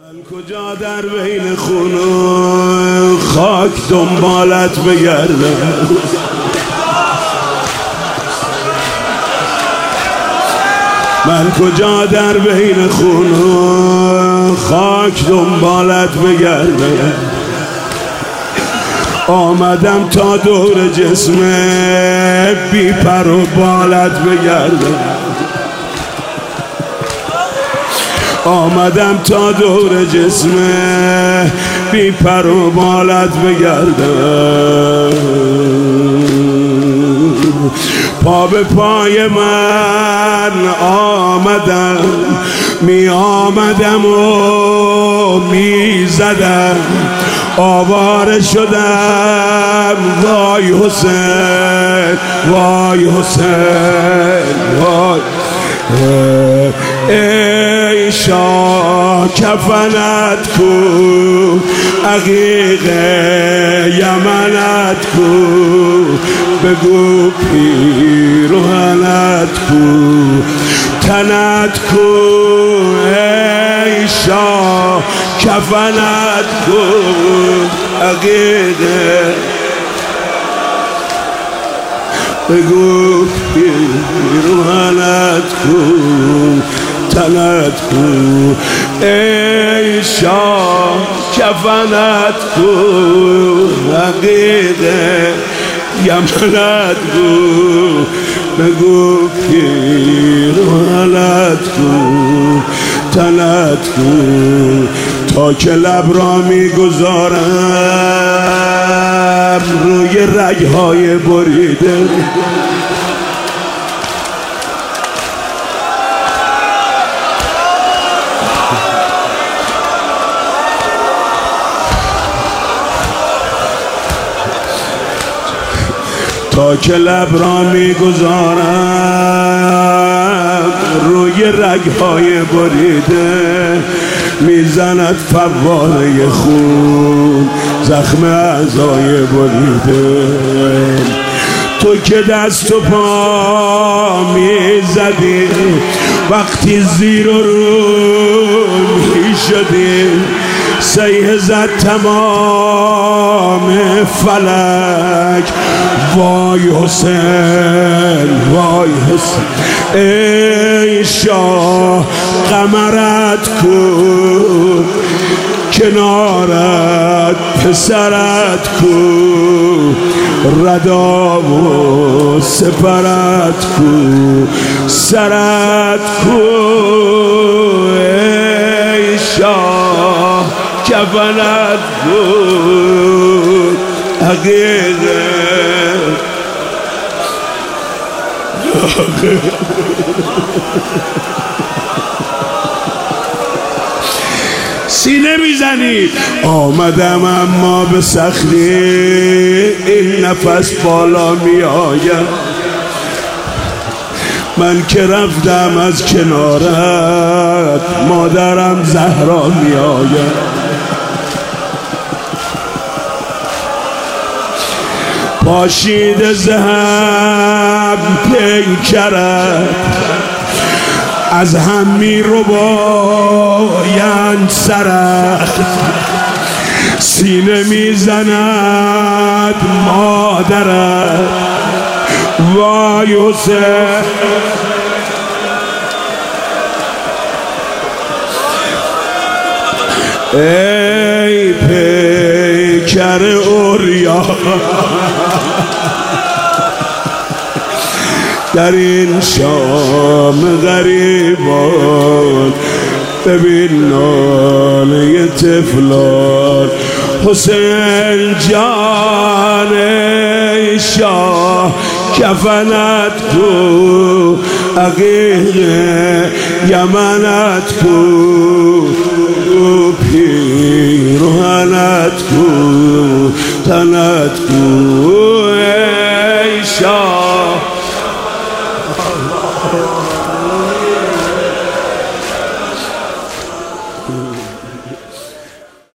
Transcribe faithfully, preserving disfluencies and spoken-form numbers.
کجا در بین خون و خاک دنبالت بگردم، من کجا در بین خون و خاک دنبالت بگردم. آمدم تا دور جسم بی پر و بالت بگردم، آمدم تا دور جسم بی پر و بالت بگردم. پا به پای من آمدم، می آمدم و می زدم، آواره شدم وای حسین وای حسین وای. ای شاه کفنت کو، عقیق یمنت کو، بگو پیرهنت کو، تنت کو. ای شاه کفنت کو، عقیق بگو پیرهنت کو، تنت کو. ای شاه کفنت کو، عقیق یمنت کو، بگو پیرهنت کو، تنت کو. تا که لب را می گذارم روی رگهای بریده، تا که لب را می گذارم روی رگهای بریده، میزند فواره خون زخم اعضای بریده. تو که دست و پا میزدی وقتی زیر و رو میشدی، سیه زد تمام فلک وای حسین وای حسین. ای شاه قمرت کو، کنارت پسرت کو، ردا و سپرت کو، سرت کو. ای شاه کفنت کو، حقیقه سینه میزنید. آمدم اما به سختی این نفس بالا می آید، من که رفتم از کنارت مادرم زهرا می آید. پاشید زهم پیکرت از هم می رو بایند سرت، سینه می زند مادرت وای حسین. ای پیکر اوریا در این شام غریبان، ببین ناله طفلان. حسین جان ای شاه کفنت کو، عقیق یمنت کو، پیرهنت کو، تنت کو. ای شاه